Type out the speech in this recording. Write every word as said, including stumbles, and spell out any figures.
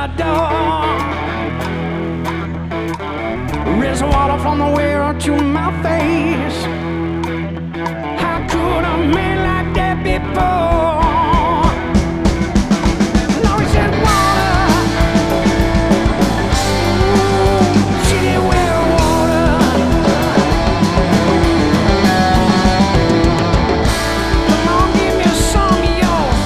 my door. Raise water from the well to my face.